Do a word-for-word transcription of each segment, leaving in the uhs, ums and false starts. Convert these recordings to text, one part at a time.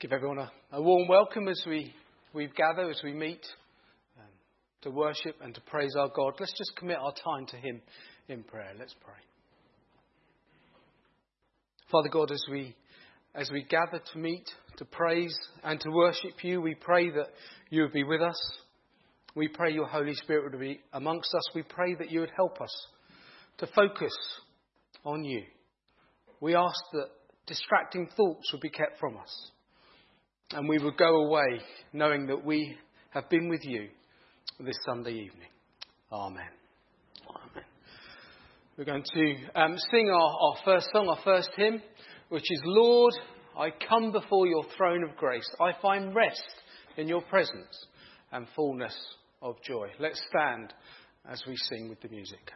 Give everyone a, a warm welcome as we, we gather, as we meet um, to worship and to praise our God. Let's just commit our time to Him in prayer. Let's pray. Father God, as we as we gather to meet, to praise and to worship You, we pray that You would be with us. We pray Your Holy Spirit would be amongst us. We pray that You would help us to focus on You. We ask that distracting thoughts would be kept from us. And we would go away knowing that we have been with You this Sunday evening. Amen. Amen. We're going to um, sing our, our first song, our first hymn, which is Lord, I come before Your throne of grace. I find rest in Your presence and fullness of joy. Let's stand as we sing with the music.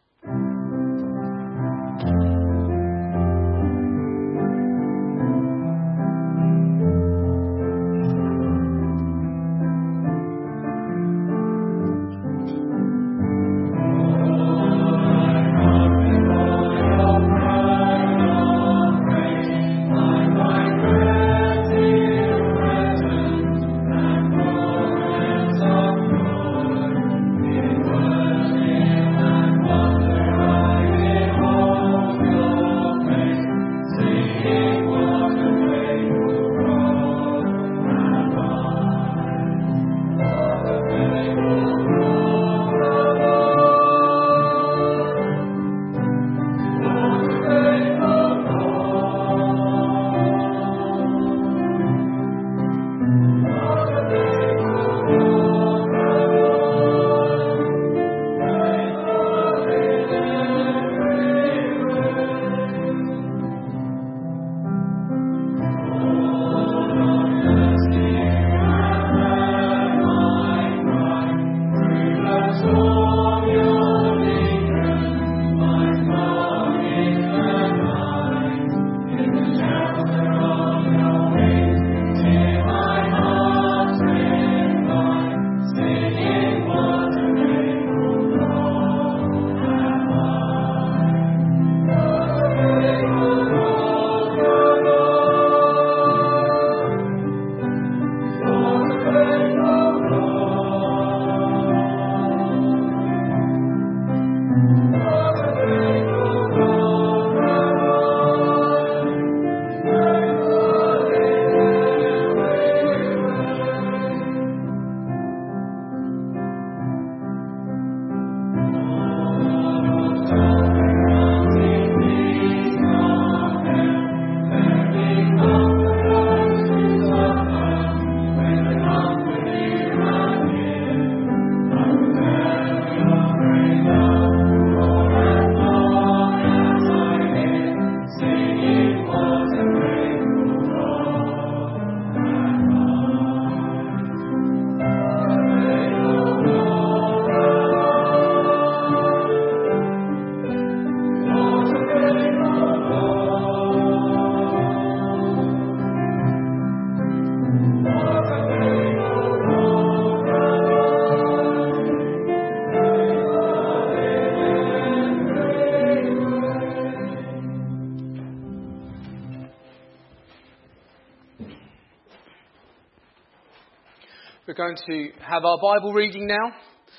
We're going to have our Bible reading now,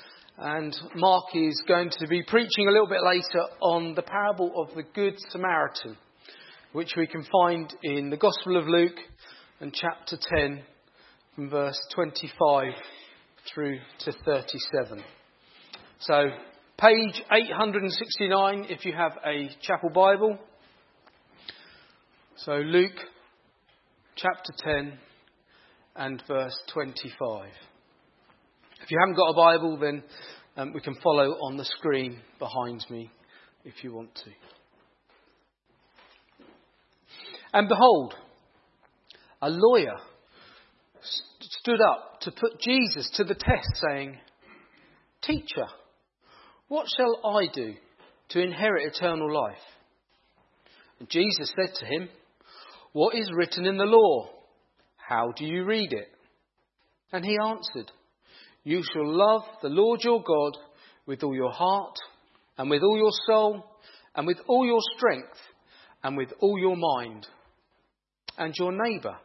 and Mark is going to be preaching a little bit later on the parable of the Good Samaritan, which we can find in the Gospel of Luke and chapter ten from verse twenty-five through to thirty-seven. So page eight hundred sixty-nine if you have a chapel Bible. So Luke chapter ten and verse twenty-five. If you haven't got a Bible, then um, we can follow on the screen behind me if you want to. And behold, a lawyer st- stood up to put Jesus to the test, saying, "Teacher, what shall I do to inherit eternal life?" And Jesus said to him, "What is written in the law? How do you read it?" And he answered, "You shall love the Lord your God with all your heart, and with all your soul, and with all your strength, and with all your mind, and your neighbour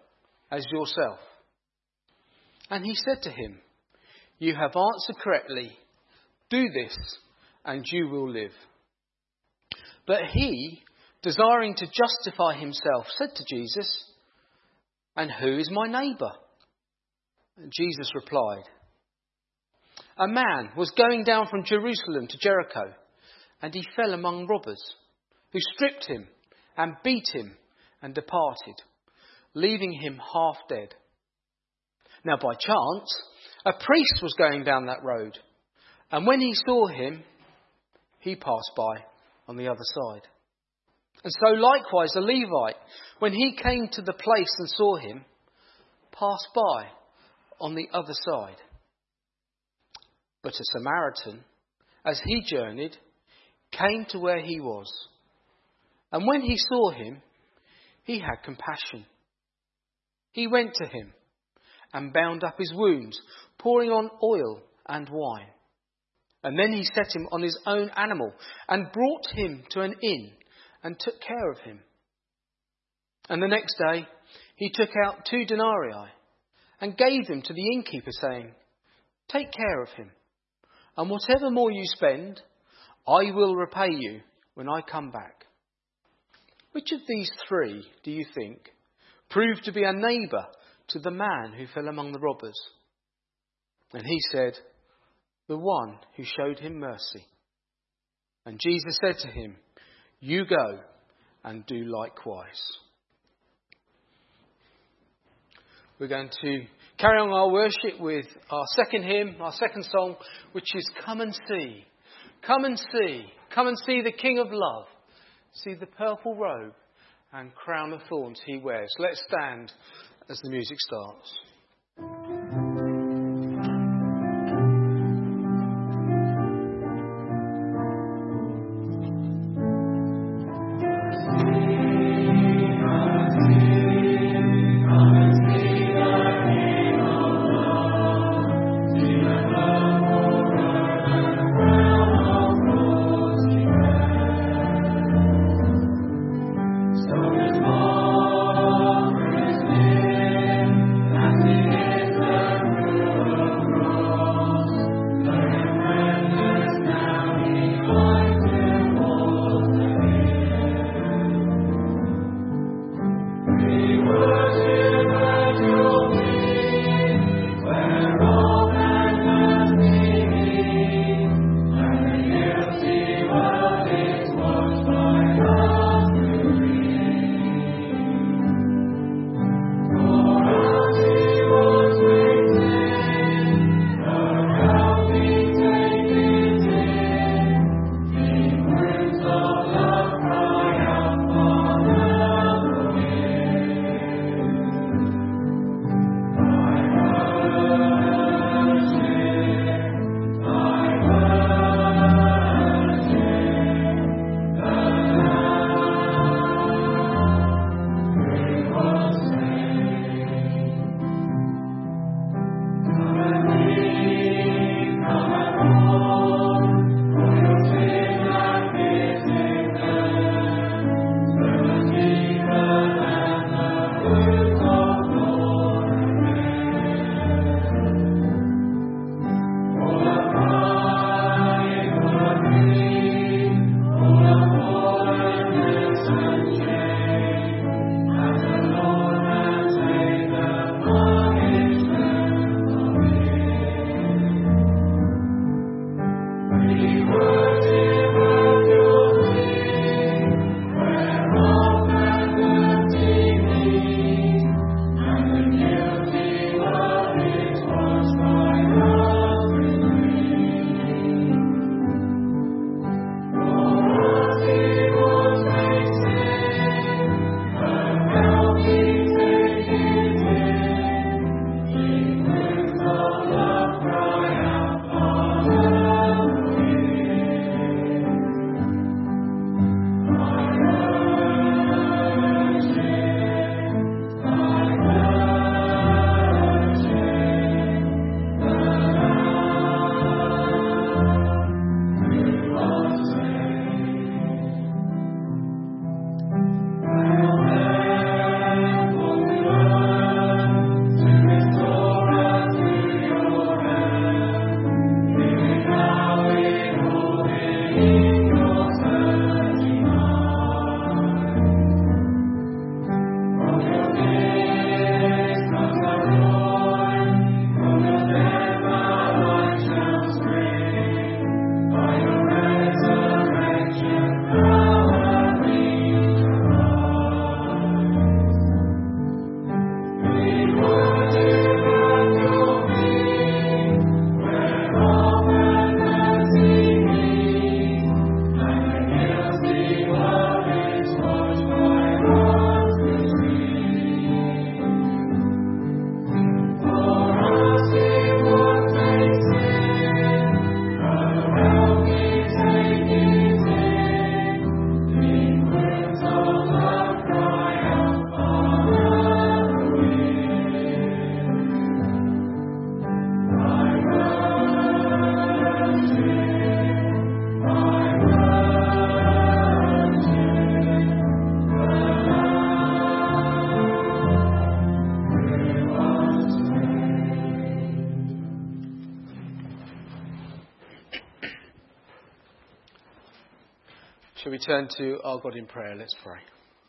as yourself. And he said to him, you have answered correctly. Do this, and you will live. But he, desiring to justify himself, said to Jesus, and who is my neighbour? And Jesus replied, a man was going down from Jerusalem to Jericho, and he fell among robbers, who stripped him and beat him and departed, leaving him half dead. Now by chance, a priest was going down that road, and when he saw him, he passed by on the other side. And so likewise a Levite, when he came to the place and saw him, passed by on the other side. But a Samaritan, as he journeyed, came to where he was. And when he saw him, he had compassion. He went to him and bound up his wounds, pouring on oil and wine. And then he set him on his own animal and brought him to an inn and took care of him. And the next day he took out two denarii and gave them to the innkeeper, saying, take care of him, and whatever more you spend, I will repay you when I come back. Which of these three, do you think, proved to be a neighbour to the man who fell among the robbers? And he said, the one who showed him mercy. And Jesus said to him, you go and do likewise. We're going to carry on our worship with our second hymn, our second song, which is Come and See. Come and see. Come and see the King of Love. See the purple robe and crown of thorns he wears. Let's stand as the music starts. So Shall we turn to our God in prayer? Let's pray.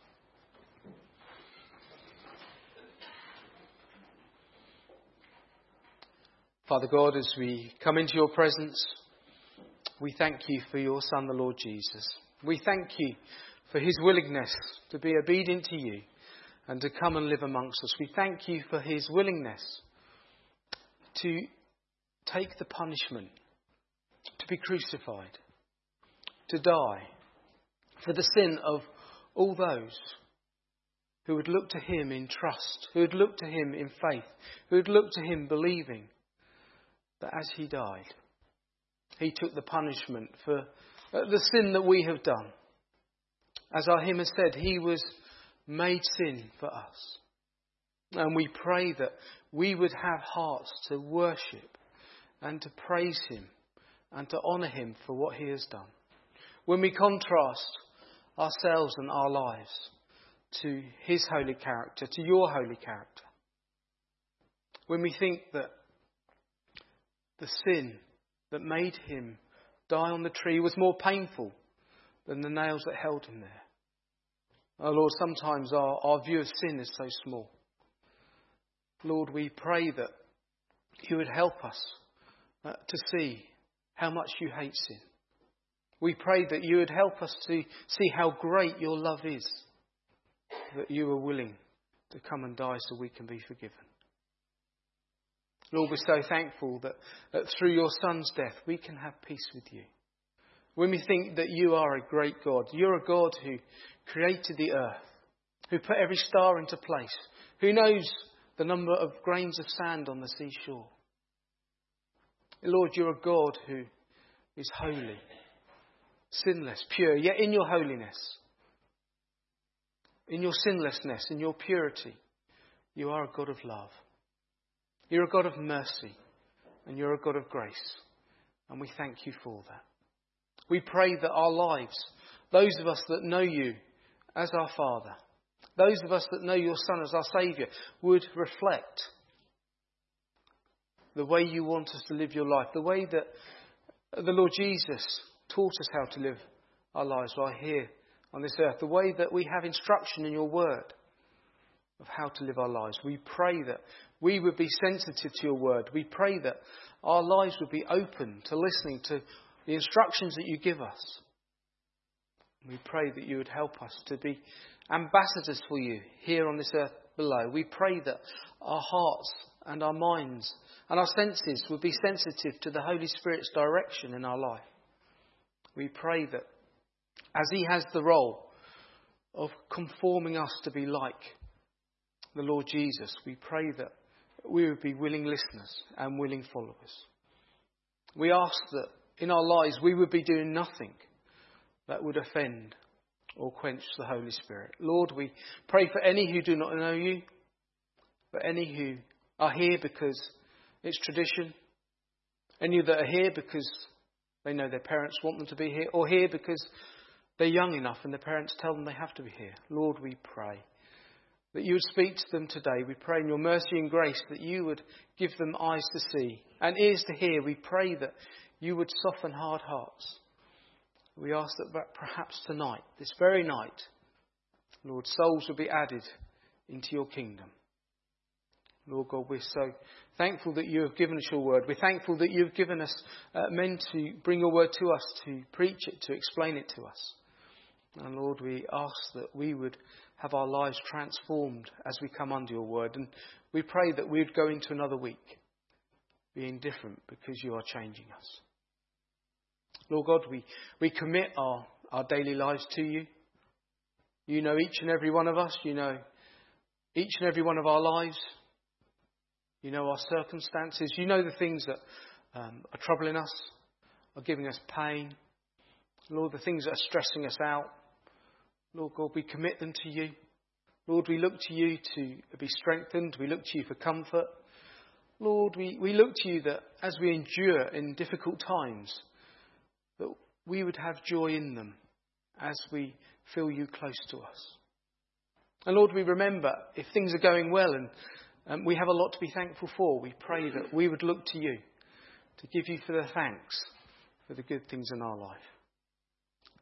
Father God, as we come into your presence, we thank you for your Son, the Lord Jesus. We thank you for his willingness to be obedient to you and to come and live amongst us. We thank you for his willingness to take the punishment, to be crucified, to die for the sin of all those who would look to him in trust, who would look to him in faith, who would look to him believing that as he died, he took the punishment for the sin that we have done. As our hymn has said, he was made sin for us. And we pray that we would have hearts to worship and to praise him and to honour him for what he has done. When we contrast ourselves and our lives to his holy character, to your holy character, when we think that the sin that made him die on the tree was more painful than the nails that held him there. Oh Lord, sometimes our, our view of sin is so small. Lord, we pray that you would help us uh, to see how much you hate sin. We pray that you would help us to see how great your love is, that you are willing to come and die so we can be forgiven. Lord, we're so thankful that, that through your Son's death we can have peace with you. When we think that you are a great God, you're a God who created the earth, who put every star into place, who knows the number of grains of sand on the seashore. Lord, you're a God who is holy, sinless, pure, yet in your holiness, in your sinlessness, in your purity, you are a God of love. You're a God of mercy and you're a God of grace. And we thank you for that. We pray that our lives, those of us that know you as our Father, those of us that know your Son as our Saviour, would reflect the way you want us to live your life, the way that the Lord Jesus taught us how to live our lives while here on this earth, the way that we have instruction in your word of how to live our lives. We pray that we would be sensitive to your word. We pray that our lives would be open to listening to the instructions that you give us. We pray that you would help us to be ambassadors for you here on this earth below. We pray that our hearts and our minds and our senses would be sensitive to the Holy Spirit's direction in our life. We pray that as he has the role of conforming us to be like the Lord Jesus, we pray that we would be willing listeners and willing followers. We ask that in our lives we would be doing nothing that would offend or quench the Holy Spirit. Lord, we pray for any who do not know you, for any who are here because it's tradition, any that are here because they know their parents want them to be here, or here because they're young enough and their parents tell them they have to be here. Lord, we pray that you would speak to them today. We pray in your mercy and grace that you would give them eyes to see and ears to hear. We pray that you would soften hard hearts. We ask that perhaps tonight, this very night, Lord, souls will be added into your kingdom. Lord God, we're so thankful that you have given us your word. We're thankful that you have given us uh, men to bring your word to us, to preach it, to explain it to us. And Lord, we ask that we would have our lives transformed as we come under your word. And we pray that we would go into another week being different because you are changing us. Lord God, we, we commit our, our daily lives to you. You know each and every one of us. You know each and every one of our lives. You know our circumstances. You know the things that um, are troubling us, are giving us pain. Lord, the things that are stressing us out. Lord God, we commit them to you. Lord, we look to you to be strengthened. We look to you for comfort. Lord, we, we look to you that as we endure in difficult times, that we would have joy in them as we feel you close to us. And Lord, we remember if things are going well and um, we have a lot to be thankful for, we pray that we would look to you to give you for the thanks for the good things in our life.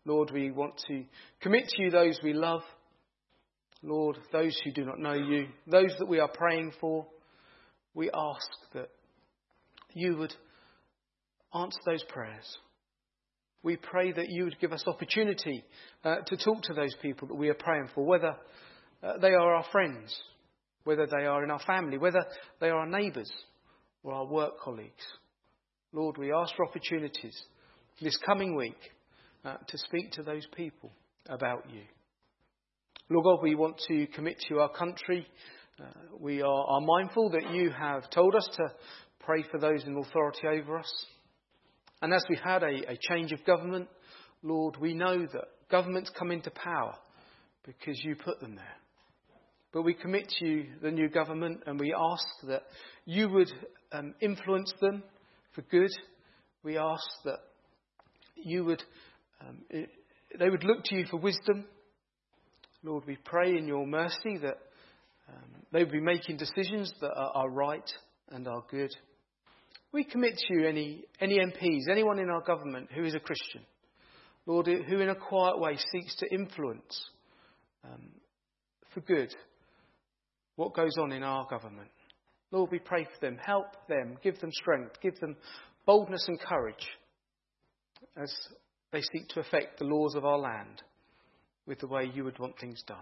Lord, we want to commit to you those we love. Lord, those who do not know you, those that we are praying for, we ask that you would answer those prayers. We pray that you would give us opportunity uh, to talk to those people that we are praying for, whether uh, they are our friends, whether they are in our family, whether they are our neighbours or our work colleagues. Lord, we ask for opportunities this coming week uh, to speak to those people about you. Lord God, we want to commit to our country. Uh, we are, are mindful that you have told us to pray for those in authority over us. And as we've had a, a change of government, Lord, we know that governments come into power because you put them there. But we commit to you the new government, and we ask that you would um, influence them for good. We ask that you would, um, they would look to you for wisdom. Lord, we pray in your mercy that um, they would be making decisions that are, are right and are good. We commit to you any, any M Ps, anyone in our government who is a Christian, Lord, who in a quiet way seeks to influence um, for good what goes on in our government. Lord, we pray for them. Help them. Give them strength. Give them boldness and courage as they seek to affect the laws of our land with the way you would want things done.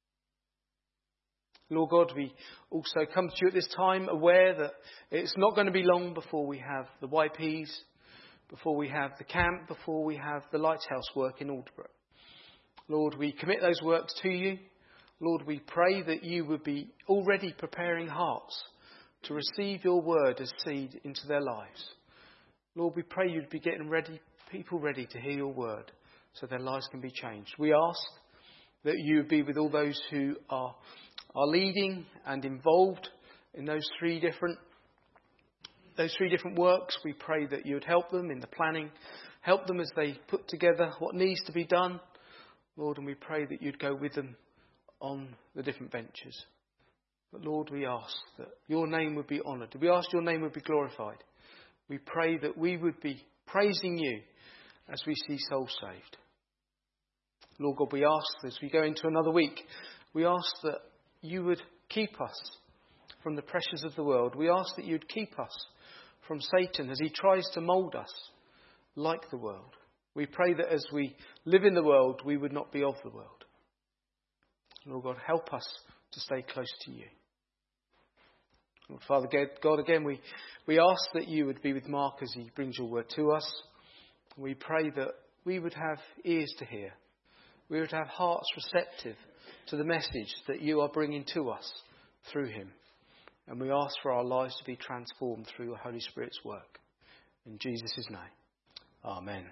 Lord God, we also come to you at this time aware that it's not going to be long before we have the Y Ps, before we have the camp, before we have the lighthouse work in Aldbrook. Lord, we commit those works to you. Lord, we pray that you would be already preparing hearts to receive your word as seed into their lives. Lord, we pray you'd be getting ready, people ready to hear your word so their lives can be changed. We ask that you would be with all those who are, are leading and involved in those three different those three different works. We pray that you would help them in the planning, help them as they put together what needs to be done, Lord, and we pray that you'd go with them on the different ventures. But Lord, we ask that your name would be honoured. We ask your name would be glorified. We pray that we would be praising you as we see souls saved. Lord God, we ask as we go into another week, we ask that you would keep us from the pressures of the world. We ask that you would keep us from Satan as he tries to mould us like the world. We pray that as we live in the world, we would not be of the world. Lord God, help us to stay close to you. Lord Father God, again, we, we ask that you would be with Mark as he brings your word to us. We pray that we would have ears to hear. We would have hearts receptive to the message that you are bringing to us through him. And we ask for our lives to be transformed through your Holy Spirit's work. In Jesus' name, amen.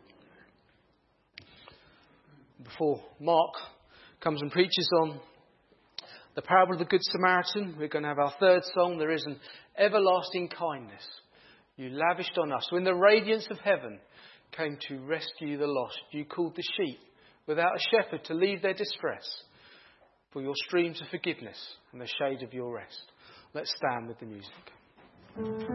Before Mark comes and preaches on the parable of the Good Samaritan, we're going to have our third song. There is an everlasting kindness you lavished on us. When the radiance of heaven came to rescue the lost, you called the sheep without a shepherd to leave their distress for your streams of forgiveness and the shade of your rest. Let's stand with the music.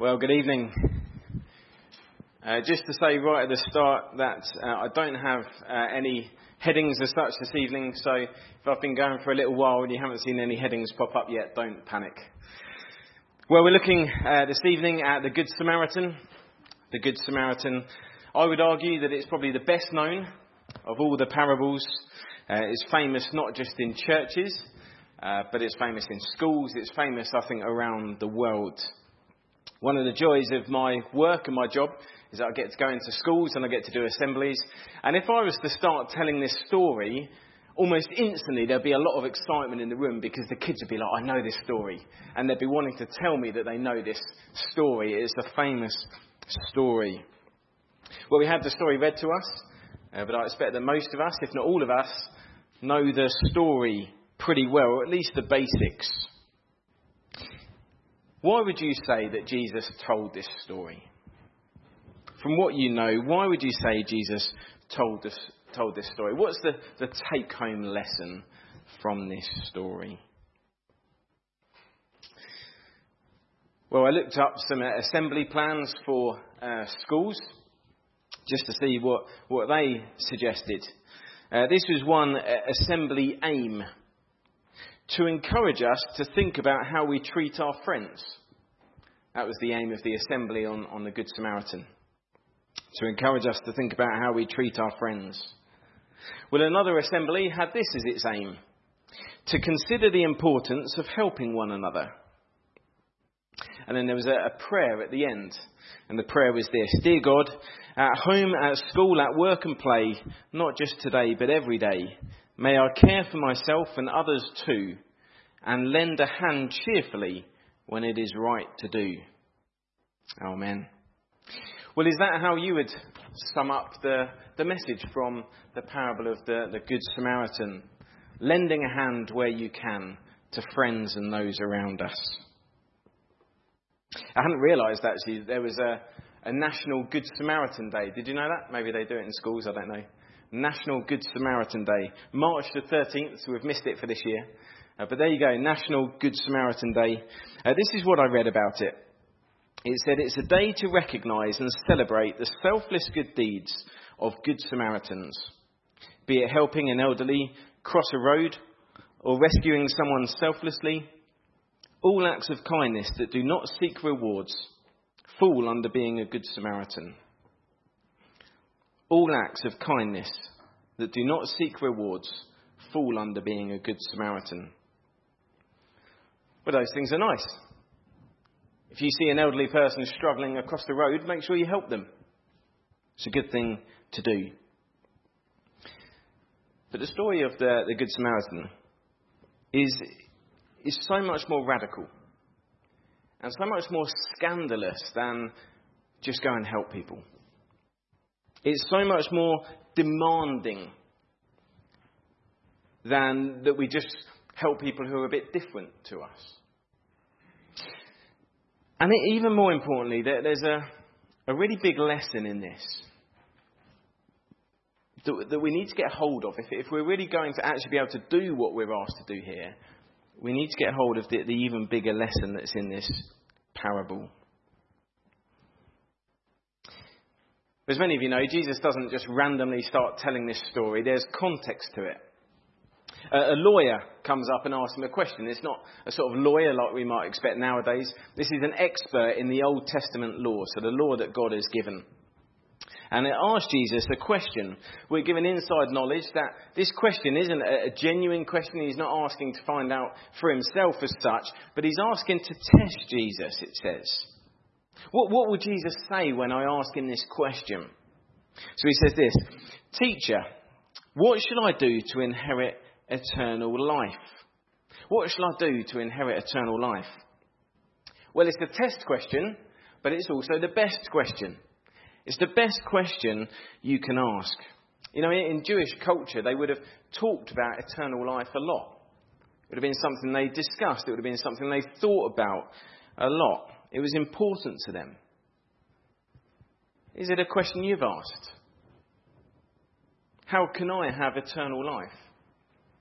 Well, good evening. Uh, just to say right at the start that uh, I don't have uh, any headings as such this evening, so if I've been going for a little while and you haven't seen any headings pop up yet, don't panic. Well, we're looking uh, this evening at the Good Samaritan. The Good Samaritan, I would argue that it's probably the best known of all the parables. Uh, it's famous not just in churches, uh, but it's famous in schools. It's famous, I think, around the world. One of the joys of my work and my job is that I get to go into schools and I get to do assemblies. And if I was to start telling this story, almost instantly there'd be a lot of excitement in the room because the kids would be like, I know this story. And they'd be wanting to tell me that they know this story. It's a famous story. Well, we had the story read to us, uh, but I expect that most of us, if not all of us, know the story pretty well, or at least the basics. Why would you say that Jesus told this story? From what you know, why would you say Jesus told this, told this story? What's the, the take-home lesson from this story? Well, I looked up some uh, assembly plans for uh, schools just to see what, what they suggested. Uh, this was one uh, assembly aim: to encourage us to think about how we treat our friends. That was the aim of the assembly on, on the Good Samaritan. To encourage us to think about how we treat our friends. Well, another assembly had this as its aim: to consider the importance of helping one another. And then there was a, a prayer at the end. And the prayer was this: Dear God, at home, at school, at work and play, not just today but every day, may I care for myself and others too, and lend a hand cheerfully when it is right to do. Amen. Well, is that how you would sum up the, the message from the parable of the, the Good Samaritan? Lending a hand where you can to friends and those around us. I hadn't realised actually there was a, a National Good Samaritan Day. Did you know that? Maybe they do it in schools, I don't know. National Good Samaritan Day. March the thirteenth, so we've missed it for this year. Uh, but there you go, National Good Samaritan Day. Uh, this is what I read about it. It said it's a day to recognise and celebrate the selfless good deeds of Good Samaritans. Be it helping an elderly cross a road or rescuing someone selflessly. All acts of kindness that do not seek rewards fall under being a Good Samaritan. All acts of kindness that do not seek rewards fall under being a Good Samaritan. Well, those things are nice. If you see an elderly person struggling across the road, make sure you help them. It's a good thing to do. But the story of the, the Good Samaritan is, is so much more radical and so much more scandalous than just go and help people. It's so much more demanding than that we just help people who are a bit different to us. And it, even more importantly, there, there's a, a really big lesson in this that, that we need to get hold of. If, if we're really going to actually be able to do what we're asked to do here, we need to get hold of the, the even bigger lesson that's in this parable. As many of you know, Jesus doesn't just randomly start telling this story. There's context to it. A lawyer comes up and asks him a question. It's not a sort of lawyer like we might expect nowadays. This is an expert in the Old Testament law, so the law that God has given. And it asks Jesus a question. We're given inside knowledge that this question isn't a genuine question. He's not asking to find out for himself as such, but he's asking to test Jesus, it says. What, what will Jesus say when I ask him this question? So he says this: Teacher, what shall I do to inherit eternal life? What shall I do to inherit eternal life? Well, it's the test question, but it's also the best question. It's the best question you can ask. You know, in Jewish culture, they would have talked about eternal life a lot. It would have been something they discussed. It would have been something they thought about a lot. It was important to them. Is it a question you've asked? How can I have eternal life?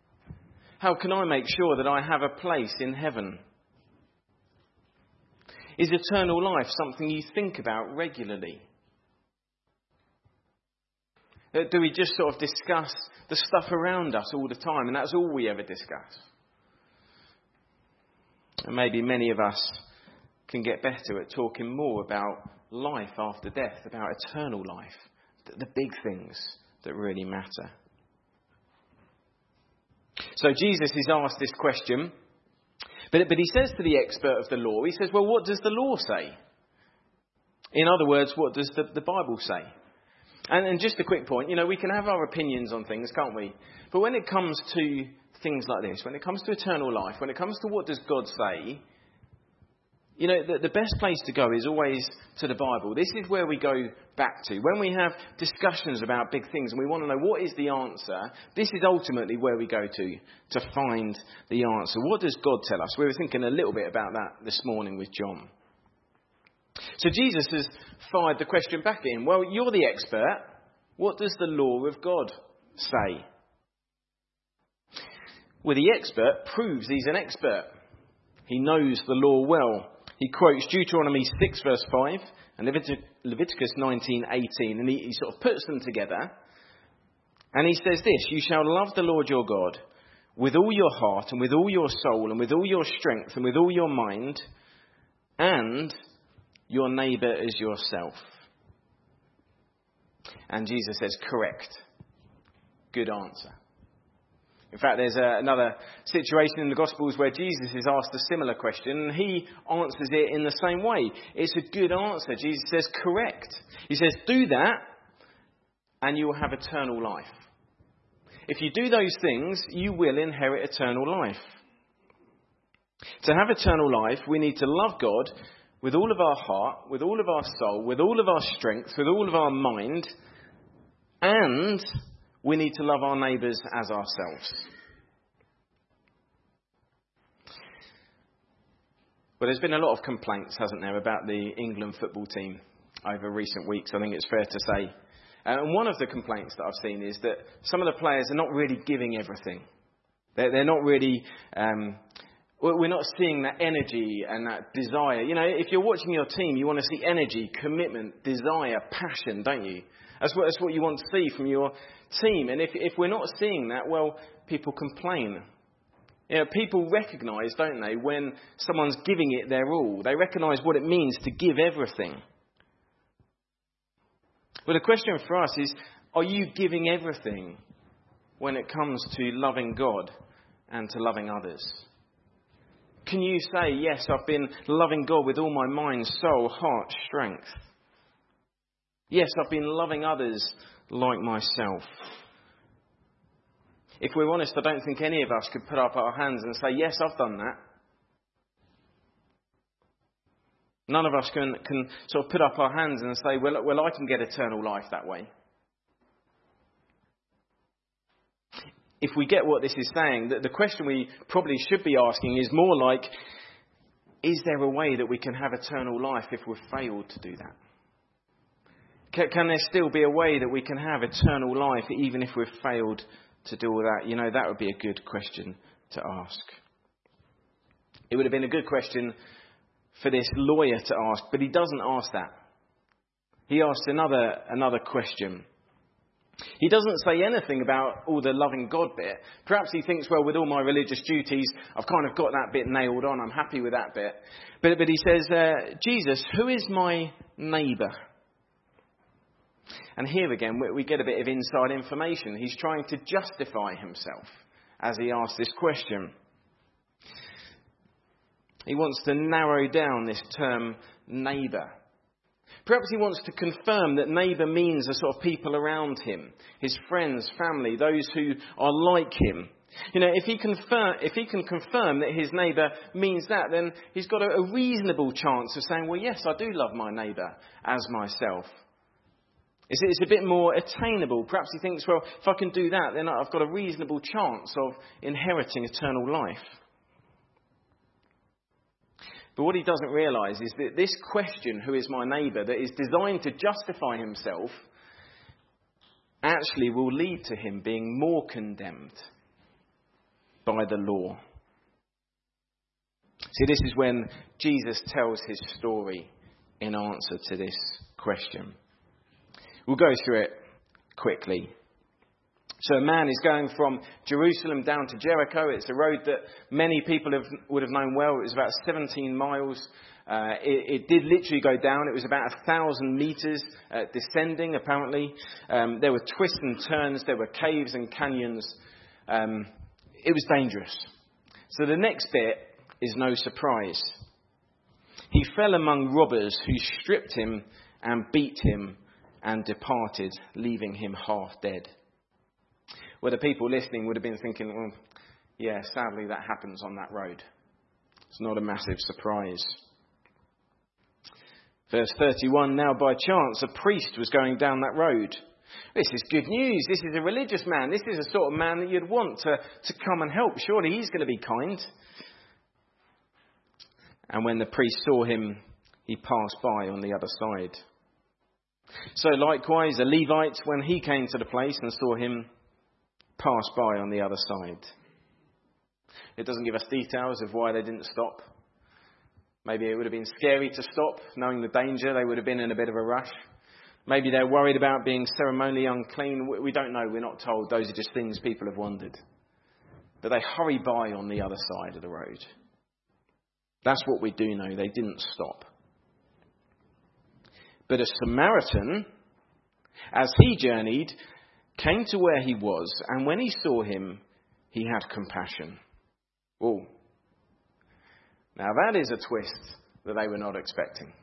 How can I make sure that I have a place in heaven? Is eternal life something you think about regularly? Do we just sort of discuss the stuff around us all the time, and that's all we ever discuss? And maybe many of us can get better at talking more about life after death, about eternal life, the big things that really matter. So Jesus is asked this question, but, but he says to the expert of the law, he says, well, what does the law say? In other words, what does the, the Bible say? And, and just a quick point, you know, we can have our opinions on things, can't we? But when it comes to things like this, when it comes to eternal life, when it comes to what does God say, you know, the, the best place to go is always to the Bible. This is where we go back to. When we have discussions about big things and we want to know what is the answer, this is ultimately where we go to, to find the answer. What does God tell us? We were thinking a little bit about that this morning with John. So Jesus has fired the question back at him. Well, you're the expert. What does the law of God say? Well, the expert proves he's an expert. He knows the law well. He quotes Deuteronomy six verse five and Levitic- Leviticus nineteen eighteen, and he, he sort of puts them together. And he says this: you shall love the Lord your God with all your heart and with all your soul and with all your strength and with all your mind, and your neighbour as yourself. And Jesus says, correct. Good answer. In fact, there's a, another situation in the Gospels where Jesus is asked a similar question and he answers it in the same way. It's a good answer. Jesus says, correct. He says, do that and you will have eternal life. If you do those things, you will inherit eternal life. To have eternal life, we need to love God with all of our heart, with all of our soul, with all of our strength, with all of our mind, and we need to love our neighbours as ourselves. Well, there's been a lot of complaints, hasn't there, about the England football team over recent weeks, I think it's fair to say. And one of the complaints that I've seen is that some of the players are not really giving everything. They're, they're not really... Um, We're not seeing that energy and that desire. You know, if you're watching your team, you want to see energy, commitment, desire, passion, don't you? That's what, that's what you want to see from your team. And if, if we're not seeing that, well, people complain. You know, people recognise, don't they, when someone's giving it their all. They recognise what it means to give everything. Well, the question for us is, are you giving everything when it comes to loving God and to loving others? Can you say, yes, I've been loving God with all my mind, soul, heart, strength? Yes, I've been loving others like myself. If we're honest, I don't think any of us could put up our hands and say, yes, I've done that. None of us can, can sort of put up our hands and say, well, well, I can get eternal life that way. If we get what this is saying, the question we probably should be asking is more like, is there a way that we can have eternal life if we've failed to do that? Can, can there still be a way that we can have eternal life even if we've failed to do all that? You know, that would be a good question to ask. It would have been a good question for this lawyer to ask, but he doesn't ask that. He asks another another question. He doesn't say anything about all the loving God bit. Perhaps he thinks, well, with all my religious duties, I've kind of got that bit nailed on. I'm happy with that bit. But, but he says, uh, Jesus, who is my neighbour? And here again, we, we get a bit of inside information. He's trying to justify himself as he asks this question. He wants to narrow down this term neighbour. Perhaps he wants to confirm that neighbour means the sort of people around him, his friends, family, those who are like him. You know, if he confirm, if he can confirm that his neighbour means that, then he's got a, a reasonable chance of saying, well, yes, I do love my neighbour as myself. It's, it's a bit more attainable. Perhaps he thinks, well, if I can do that, then I've got a reasonable chance of inheriting eternal life. But what he doesn't realise is that this question, who is my neighbour, that is designed to justify himself, actually will lead to him being more condemned by the law. See, this is when Jesus tells his story in answer to this question. We'll go through it quickly. So a man is going from Jerusalem down to Jericho. It's a road that many people have, would have known well. It was about seventeen miles. Uh, it, it did literally go down. It was about a thousand metres uh, descending, apparently. Um, there were twists and turns. There were caves and canyons. Um, it was dangerous. So the next bit is no surprise. He fell among robbers who stripped him and beat him and departed, leaving him half dead. Well, the people listening would have been thinking, well, yeah, sadly that happens on that road. It's not a massive surprise. Verse thirty-one, now by chance a priest was going down that road. This is good news. This is a religious man. This is the sort of man that you'd want to, to come and help. Surely he's going to be kind. And when the priest saw him, he passed by on the other side. So likewise, a Levite, when he came to the place and saw him, passed by on the other side. It doesn't give us details of why they didn't stop. Maybe it would have been scary to stop, knowing the danger. They would have been in a bit of a rush. Maybe they're worried about being ceremonially unclean. We don't know. We're not told. Those are just things people have wondered. But they hurry by on the other side of the road. That's what we do know. They didn't stop. But a Samaritan, as he journeyed, came to where he was, and when he saw him, he had compassion. Oh. Now that is a twist that they were not expecting.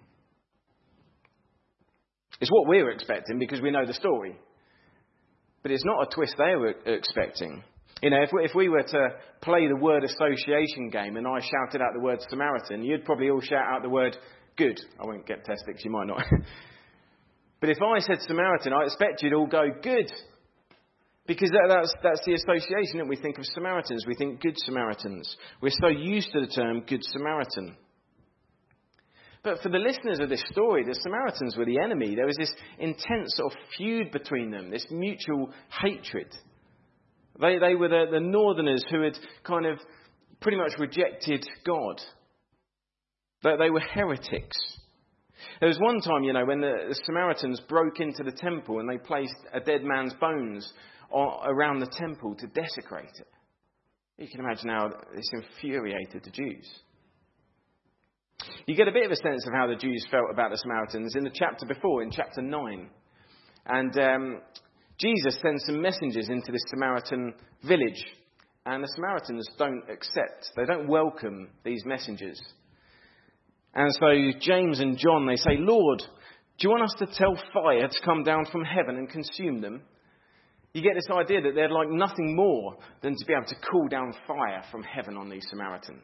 It's what we were expecting because we know the story. But it's not a twist they were expecting. You know, if we, if we were to play the word association game and I shouted out the word Samaritan, you'd probably all shout out the word good. I won't get tested because you might not. But if I said Samaritan, I expect you'd all go good. Because that, that's, that's the association that we think of Samaritans. We think Good Samaritans. We're so used to the term Good Samaritan. But for the listeners of this story, the Samaritans were the enemy. There was this intense sort of feud between them, this mutual hatred. They, they were the, the northerners who had kind of pretty much rejected God. They, they were heretics. There was one time, you know, when the, the Samaritans broke into the temple and they placed a dead man's bones around the temple to desecrate it. You can imagine how this infuriated the Jews. You get a bit of a sense of how the Jews felt about the Samaritans in the chapter before, in chapter nine. And um, Jesus sends some messengers into this Samaritan village. And the Samaritans don't accept, they don't welcome these messengers. And so James and John, they say, Lord, do you want us to tell fire to come down from heaven and consume them? You get this idea that they'd like nothing more than to be able to call down fire from heaven on these Samaritans.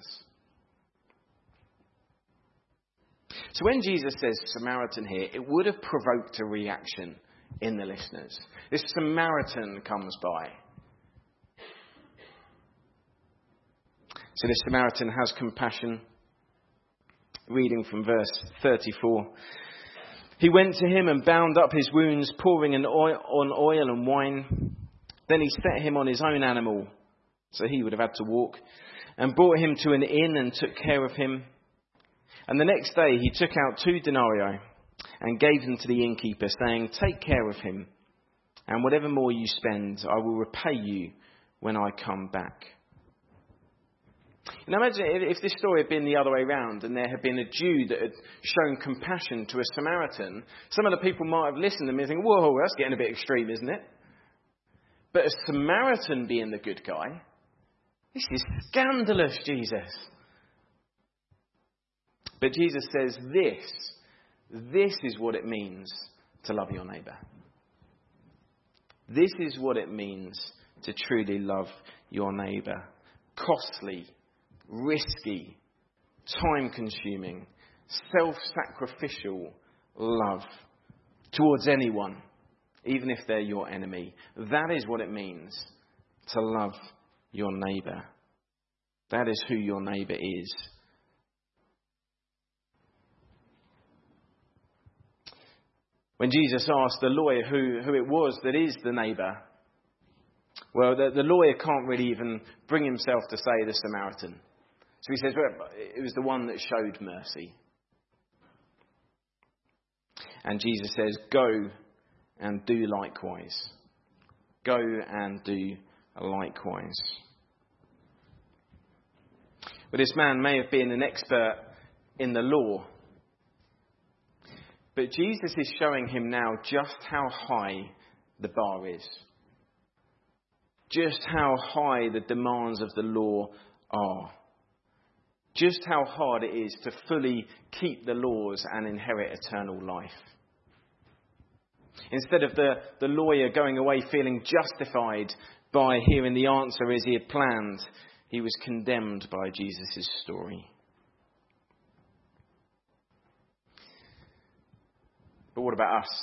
So when Jesus says Samaritan here, it would have provoked a reaction in the listeners. This Samaritan comes by. So this Samaritan has compassion. Reading from verse thirty-four. He went to him and bound up his wounds, pouring an oil, on oil and wine. Then he set him on his own animal, so he would have had to walk, and brought him to an inn and took care of him. And the next day he took out two denarii and gave them to the innkeeper, saying, take care of him, and whatever more you spend, I will repay you when I come back. Now imagine if this story had been the other way around and there had been a Jew that had shown compassion to a Samaritan. Some of the people might have listened and been thinking, whoa, that's getting a bit extreme, isn't it? But a Samaritan being the good guy, this is scandalous, Jesus. But Jesus says this, this is what it means to love your neighbour. This is what it means to truly love your neighbour. Costly, risky, time-consuming, self-sacrificial love towards anyone, even if they're your enemy. That is what it means to love your neighbour. That is who your neighbour is. When Jesus asked the lawyer who, who it was that is the neighbour, well, the, the lawyer can't really even bring himself to say the Samaritan. So he says, well, it was the one that showed mercy. And Jesus says, go and do likewise. Go and do likewise. Well, this man may have been an expert in the law, but Jesus is showing him now just how high the bar is. Just how high the demands of the law are. Just how hard it is to fully keep the laws and inherit eternal life. Instead of the, the lawyer going away feeling justified by hearing the answer as he had planned, he was condemned by Jesus' story. But what about us?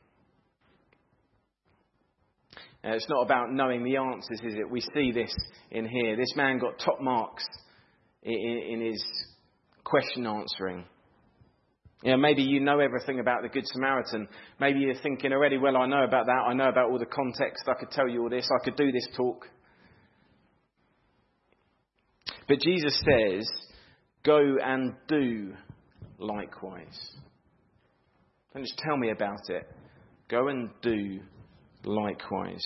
Uh, it's not about knowing the answers, is it? We see this in here. This man got top marks in, in his question answering. You know, maybe you know everything about the Good Samaritan. Maybe you're thinking already, well, I know about that. I know about all the context. I could tell you all this. I could do this talk. But Jesus says, go and do likewise. Don't just tell me about it. Go and do likewise.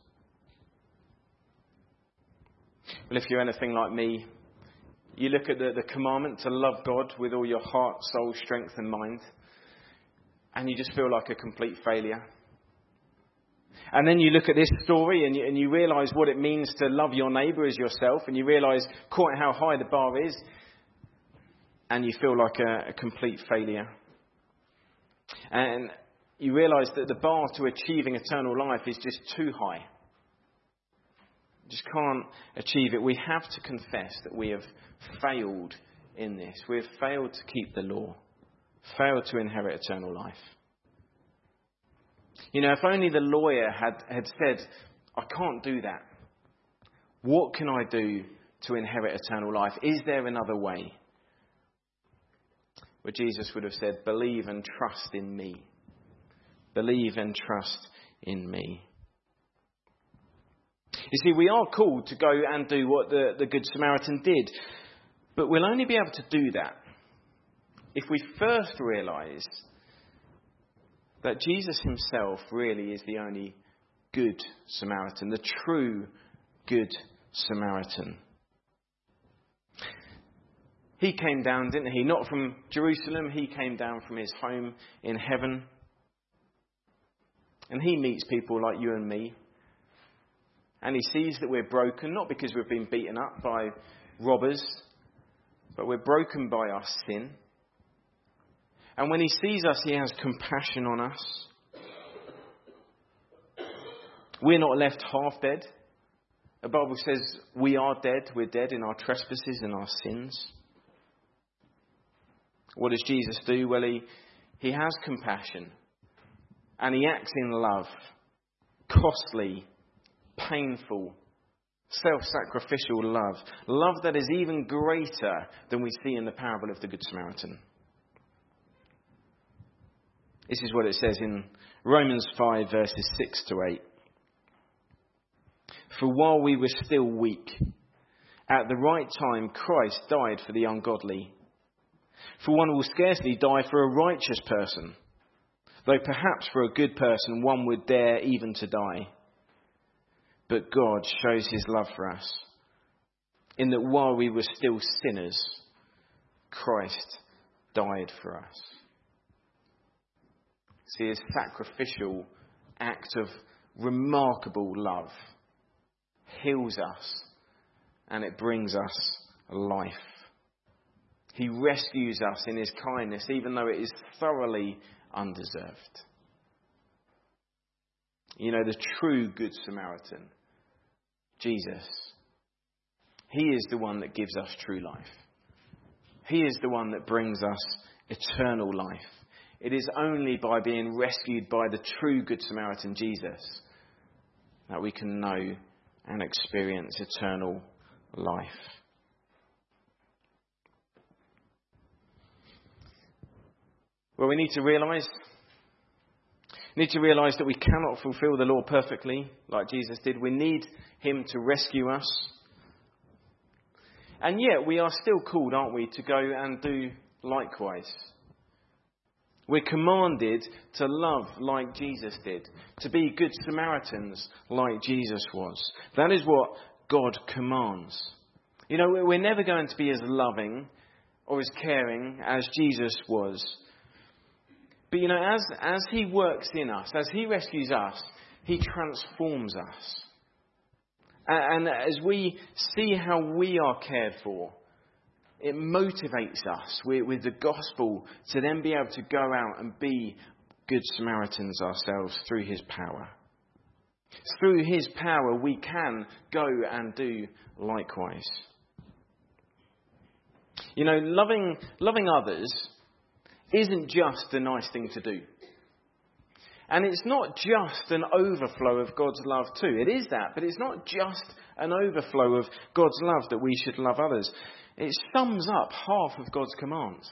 Well, if you're anything like me, you look at the, the commandment to love God with all your heart, soul, strength and mind, and you just feel like a complete failure. And then you look at this story and you, and you realise what it means to love your neighbour as yourself, and you realise quite how high the bar is, and you feel like a, a complete failure. And you realise that the bar to achieving eternal life is just too high. You just can't achieve it. We have to confess that we have failed in this. We have failed to keep the law, failed to inherit eternal life. You know, if only the lawyer had, had said, I can't do that. What can I do to inherit eternal life? Is there another way? Where Jesus would have said, believe and trust in me. Believe and trust in me. You see, we are called to go and do what the, the Good Samaritan did. But we'll only be able to do that if we first realise that Jesus himself really is the only Good Samaritan, the true Good Samaritan. He came down, didn't he? Not from Jerusalem. He came down from his home in heaven. And he meets people like you and me. And he sees that we're broken, not because we've been beaten up by robbers, but we're broken by our sin. And when he sees us, he has compassion on us. We're not left half dead. The Bible says we are dead. We're dead in our trespasses and our sins. What does Jesus do? Well, he, he has compassion. And he acts in love. Costly, painful, self-sacrificial love. Love that is even greater than we see in the parable of the Good Samaritan. This is what it says in Romans five, verses six to eight. For while we were still weak, at the right time Christ died for the ungodly. For one will scarcely die for a righteous person, though perhaps for a good person one would dare even to die. But God shows his love for us, in that while we were still sinners, Christ died for us. See, his sacrificial act of remarkable love heals us and it brings us life. He rescues us in his kindness, even though it is thoroughly undeserved. You know, the true Good Samaritan, Jesus, he is the one that gives us true life. He is the one that brings us eternal life. It is only by being rescued by the true Good Samaritan, Jesus, that we can know and experience eternal life. Well, we need to realise, need to realise that we cannot fulfil the law perfectly like Jesus did. We need him to rescue us. And yet we are still called, aren't we, to go and do likewise. We're commanded to love like Jesus did, to be good Samaritans like Jesus was. That is what God commands. You know, we're never going to be as loving or as caring as Jesus was. But, you know, as, as he works in us, as he rescues us, he transforms us. And, and as we see how we are cared for, it motivates us with, with the gospel to then be able to go out and be good Samaritans ourselves through his power. Through his power, we can go and do likewise. You know, loving, loving others isn't just a nice thing to do. And it's not just an overflow of God's love too. It is that, but it's not just an overflow of God's love that we should love others. It sums up half of God's commands.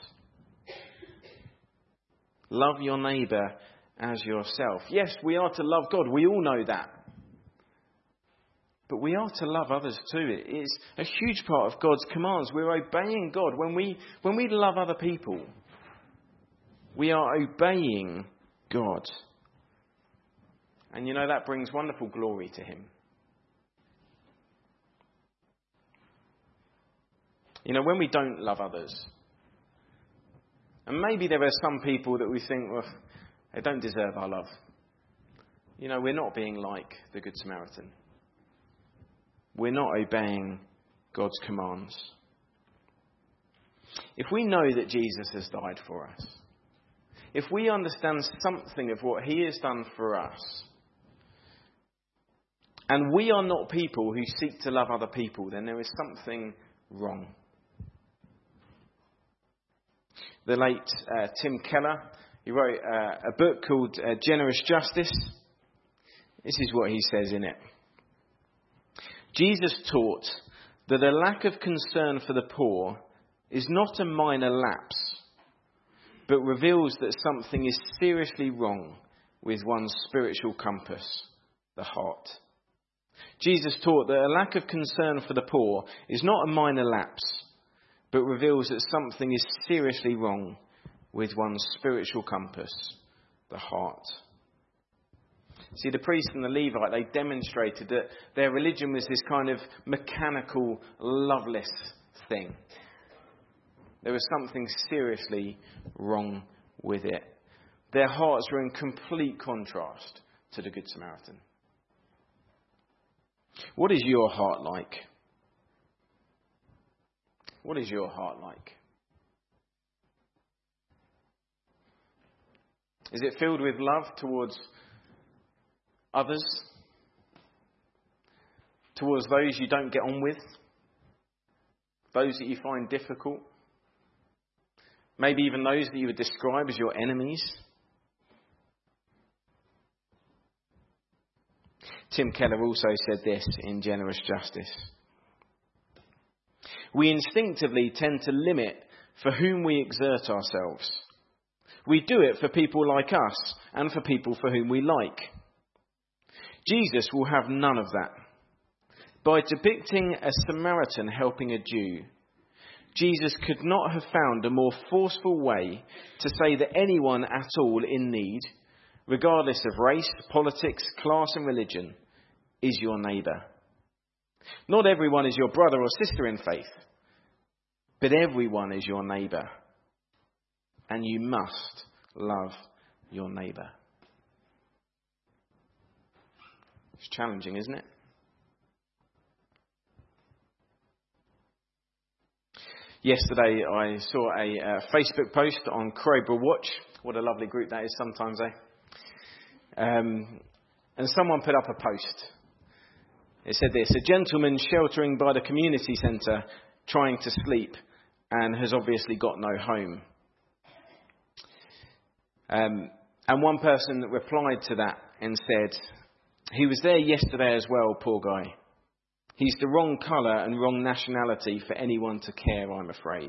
Love your neighbour as yourself. Yes, we are to love God. We all know that. But we are to love others too. It is a huge part of God's commands. We're obeying God. When we, when we love other people, we are obeying God. And you know, that brings wonderful glory to him. You know, when we don't love others, and maybe there are some people that we think, well, they don't deserve our love. You know, we're not being like the Good Samaritan. We're not obeying God's commands. If we know that Jesus has died for us, if we understand something of what he has done for us, and we are not people who seek to love other people, then there is something wrong. The late uh, Tim Keller, he wrote uh, a book called uh, Generous Justice. This is what he says in it. Jesus taught that a lack of concern for the poor is not a minor lapse, but reveals that something is seriously wrong with one's spiritual compass, the heart. Jesus taught that a lack of concern for the poor is not a minor lapse, but reveals that something is seriously wrong with one's spiritual compass, the heart. See, the priest and the Levite, they demonstrated that their religion was this kind of mechanical, loveless thing. There was something seriously wrong with it. Their hearts were in complete contrast to the Good Samaritan. What is your heart like? What is your heart like? Is it filled with love towards others? Towards those you don't get on with? Those that you find difficult? Maybe even those that you would describe as your enemies? Tim Keller also said this in Generous Justice. We instinctively tend to limit for whom we exert ourselves. We do it for people like us and for people for whom we like. Jesus will have none of that. By depicting a Samaritan helping a Jew, Jesus could not have found a more forceful way to say that anyone at all in need, regardless of race, politics, class and religion, is your neighbour. Not everyone is your brother or sister in faith, but everyone is your neighbour. And you must love your neighbour. It's challenging, isn't it? Yesterday I saw a uh, Facebook post on Crowborough Watch. What a lovely group that is sometimes, eh? Um, and someone put up a post. It said this: a gentleman sheltering by the community centre trying to sleep and has obviously got no home. Um, and one person replied to that and said, he was there yesterday as well, poor guy. He's the wrong colour and wrong nationality for anyone to care, I'm afraid.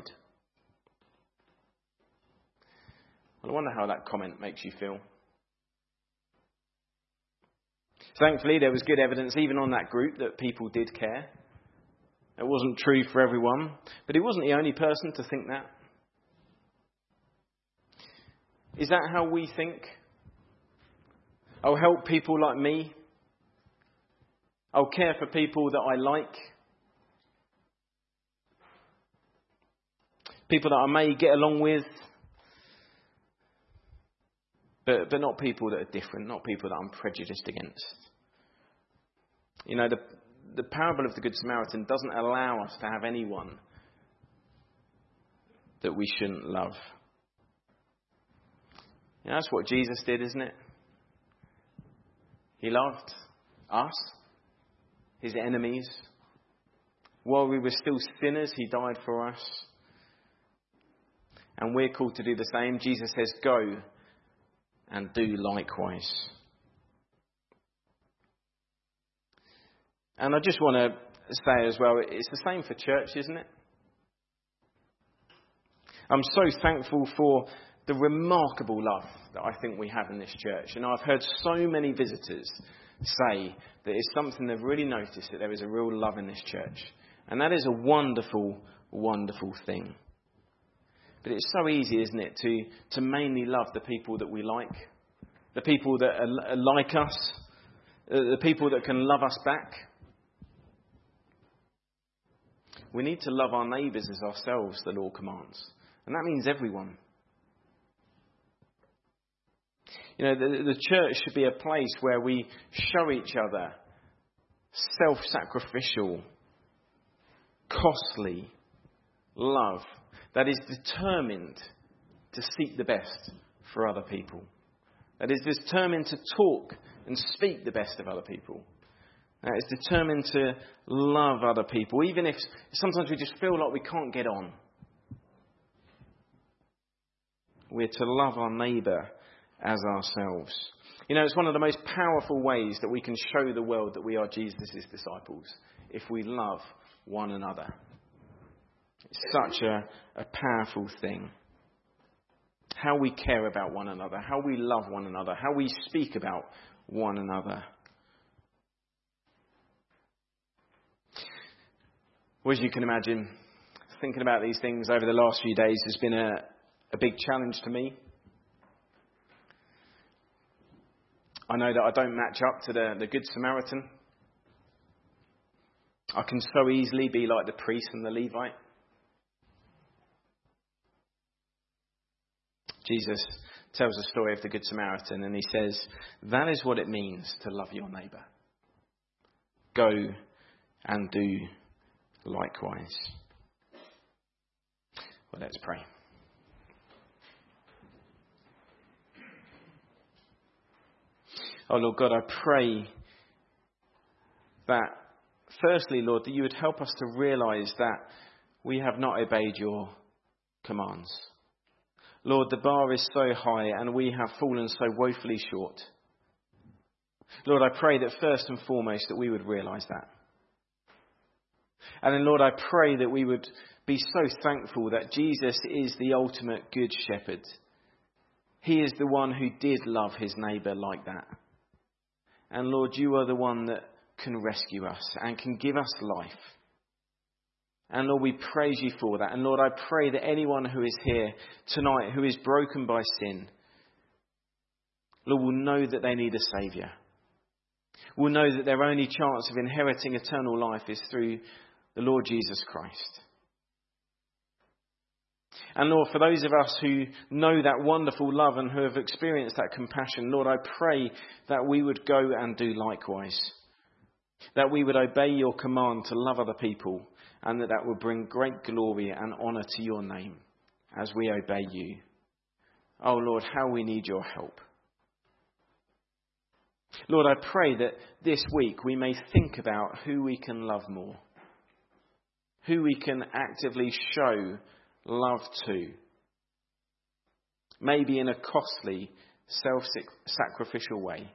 Well, I wonder how that comment makes you feel. Thankfully, there was good evidence, even on that group, that people did care. It wasn't true for everyone, but he wasn't the only person to think that. Is that how we think? I'll help people like me. I'll care for people that I like. People that I may get along with. But, but not people that are different, not people that I'm prejudiced against. You know, the, the parable of the Good Samaritan doesn't allow us to have anyone that we shouldn't love. You know, that's what Jesus did, isn't it? He loved us, his enemies. While we were still sinners, he died for us. And we're called to do the same. Jesus says, go and do likewise. And I just want to say as well, it's the same for church, isn't it? I'm so thankful for the remarkable love that I think we have in this church. And I've heard so many visitors say that it's something they've really noticed, that there is a real love in this church. And that is a wonderful, wonderful thing. But it's so easy, isn't it, to, to mainly love the people that we like, the people that are, are like us, the people that can love us back. We need to love our neighbours as ourselves, the law commands. And that means everyone. You know, the, the church should be a place where we show each other self-sacrificial, costly love that is determined to seek the best for other people. That is determined to talk and speak the best of other people. That is determined to love other people, even if sometimes we just feel like we can't get on. We're to love our neighbour as ourselves. You know, it's one of the most powerful ways that we can show the world that we are Jesus' disciples, if we love one another. It's such a, a powerful thing. How we care about one another, how we love one another, how we speak about one another. Well, as you can imagine, thinking about these things over the last few days has been a, a big challenge to me. I know that I don't match up to the, the Good Samaritan. I can so easily be like the priest and the Levite. Jesus tells the story of the Good Samaritan and he says, that is what it means to love your neighbour. Go and do likewise. Well, let's pray. Oh, Lord God, I pray that, firstly, Lord, that you would help us to realise that we have not obeyed your commands. Lord, the bar is so high and we have fallen so woefully short. Lord, I pray that first and foremost that we would realise that. And then, Lord, I pray that we would be so thankful that Jesus is the ultimate good shepherd. He is the one who did love his neighbour like that. And Lord, you are the one that can rescue us and can give us life. And Lord, we praise you for that. And Lord, I pray that anyone who is here tonight who is broken by sin, Lord, will know that they need a saviour. Will know that their only chance of inheriting eternal life is through the Lord Jesus Christ. And Lord, for those of us who know that wonderful love and who have experienced that compassion, Lord, I pray that we would go and do likewise. That we would obey your command to love other people, and that that will bring great glory and honour to your name as we obey you. Oh Lord, how we need your help. Lord, I pray that this week we may think about who we can love more. Who we can actively show love to. Maybe in a costly, self-sacrificial way.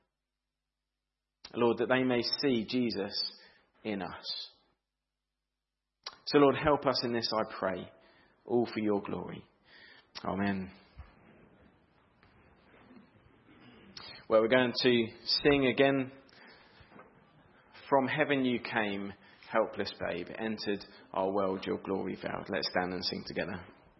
Lord, that they may see Jesus in us. So Lord, help us in this, I pray, all for your glory. Amen. Well, we're going to sing again. From heaven you came, helpless babe, entered our world, your glory veiled. Let's stand and sing together.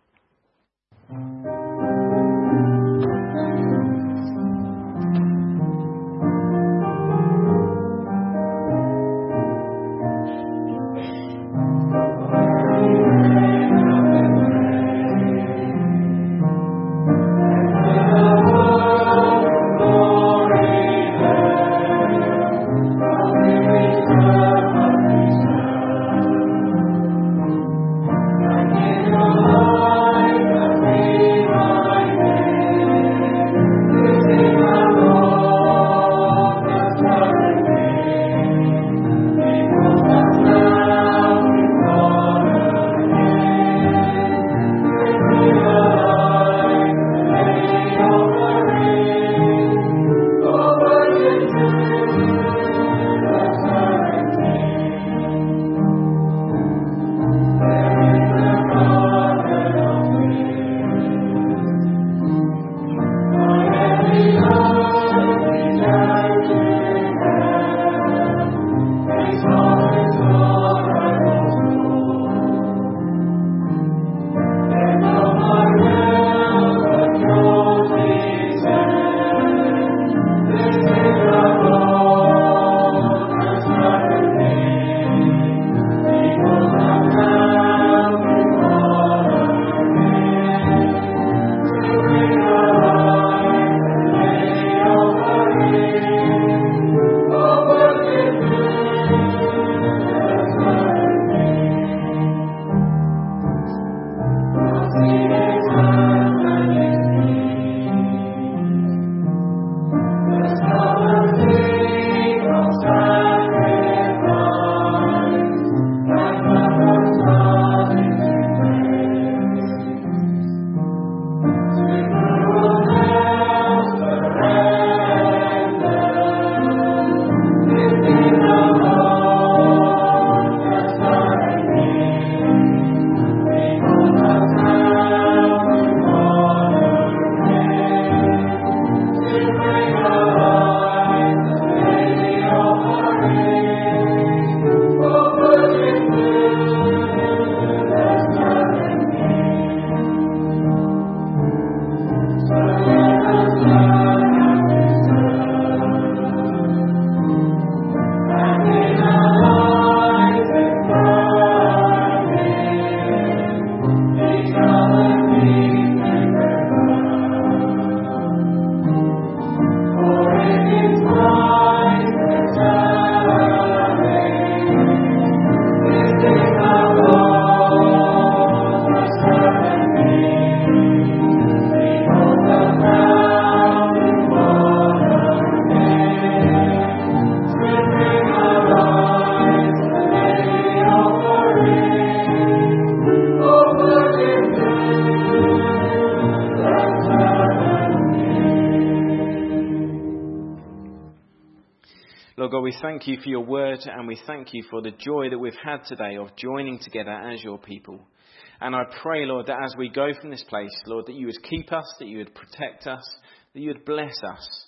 Lord God, we thank you for your word, and we thank you for the joy that we've had today of joining together as your people. And I pray, Lord, that as we go from this place, Lord, that you would keep us, that you would protect us, that you would bless us.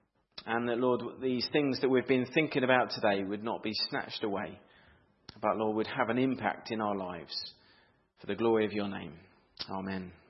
And that, Lord, these things that we've been thinking about today would not be snatched away, but, Lord, would have an impact in our lives for the glory of your name. Amen.